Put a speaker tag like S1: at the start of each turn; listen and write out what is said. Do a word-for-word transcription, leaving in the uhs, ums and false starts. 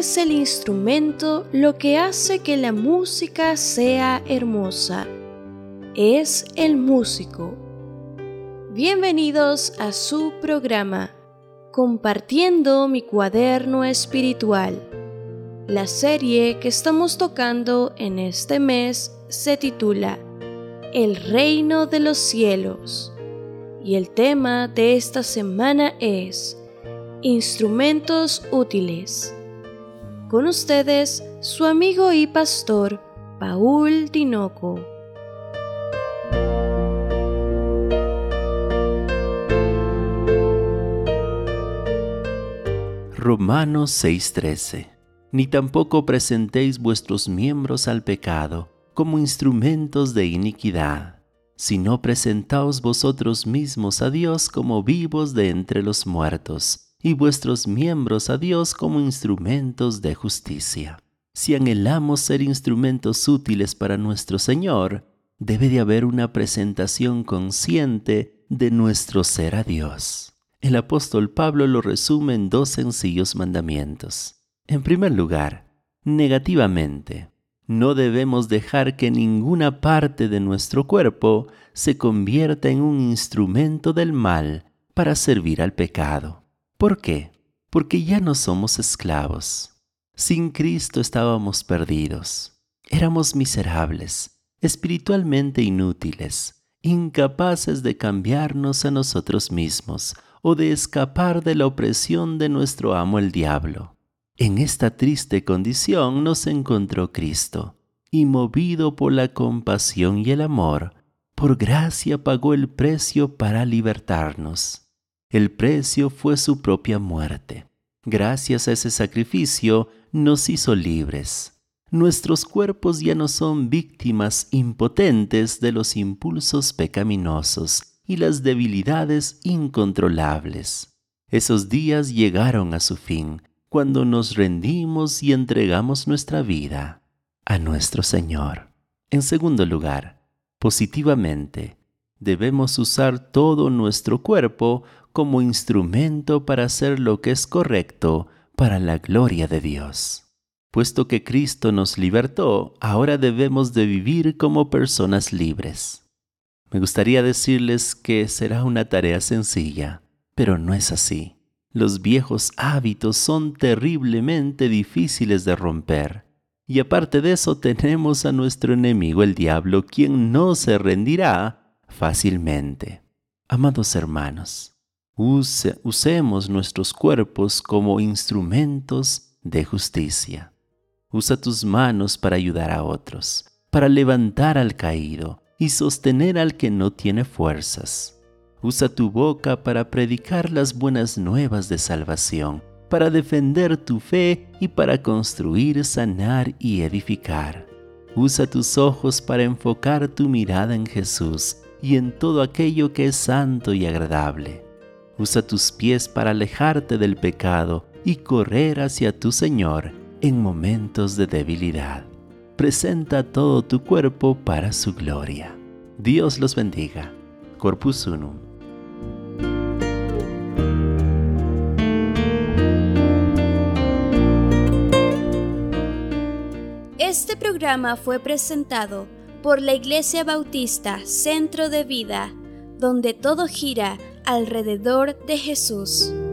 S1: es el instrumento lo que hace que la música sea hermosa. Es el músico. Bienvenidos a su programa, Compartiendo mi cuaderno espiritual. La serie que estamos tocando en este mes se titula El reino de los cielos. Y el tema de esta semana es Instrumentos útiles. Con ustedes, su amigo y pastor, Paul Tinoco.
S2: Romanos seis trece. Ni tampoco presentéis vuestros miembros al pecado como instrumentos de iniquidad, sino presentaos vosotros mismos a Dios como vivos de entre los muertos, y vuestros miembros a Dios como instrumentos de justicia. Si anhelamos ser instrumentos útiles para nuestro Señor, debe de haber una presentación consciente de nuestro ser a Dios. El apóstol Pablo lo resume en dos sencillos mandamientos. En primer lugar, negativamente, no debemos dejar que ninguna parte de nuestro cuerpo se convierta en un instrumento del mal para servir al pecado. ¿Por qué? Porque ya no somos esclavos. Sin Cristo estábamos perdidos. Éramos miserables, espiritualmente inútiles, incapaces de cambiarnos a nosotros mismos o de escapar de la opresión de nuestro amo el diablo. En esta triste condición nos encontró Cristo, y movido por la compasión y el amor, por gracia pagó el precio para libertarnos. El precio fue su propia muerte. Gracias a ese sacrificio nos hizo libres. Nuestros cuerpos ya no son víctimas impotentes de los impulsos pecaminosos y las debilidades incontrolables. Esos días llegaron a su fin cuando nos rendimos y entregamos nuestra vida a nuestro Señor. En segundo lugar, positivamente, debemos usar todo nuestro cuerpo como instrumento para hacer lo que es correcto para la gloria de Dios. Puesto que Cristo nos libertó, ahora debemos de vivir como personas libres. Me gustaría decirles que será una tarea sencilla, pero no es así. Los viejos hábitos son terriblemente difíciles de romper. Y aparte de eso tenemos a nuestro enemigo el diablo, quien no se rendirá fácilmente. Amados hermanos, use, usemos nuestros cuerpos como instrumentos de justicia. Usa tus manos para ayudar a otros, para levantar al caído y sostener al que no tiene fuerzas. Usa tu boca para predicar las buenas nuevas de salvación, para defender tu fe y para construir, sanar y edificar. Usa tus ojos para enfocar tu mirada en Jesús y en todo aquello que es santo y agradable. Usa tus pies para alejarte del pecado y correr hacia tu Señor en momentos de debilidad. Presenta todo tu cuerpo para su gloria. Dios los bendiga. Corpus Unum.
S1: Este programa fue presentado por la Iglesia Bautista Centro de Vida, donde todo gira alrededor de Jesús.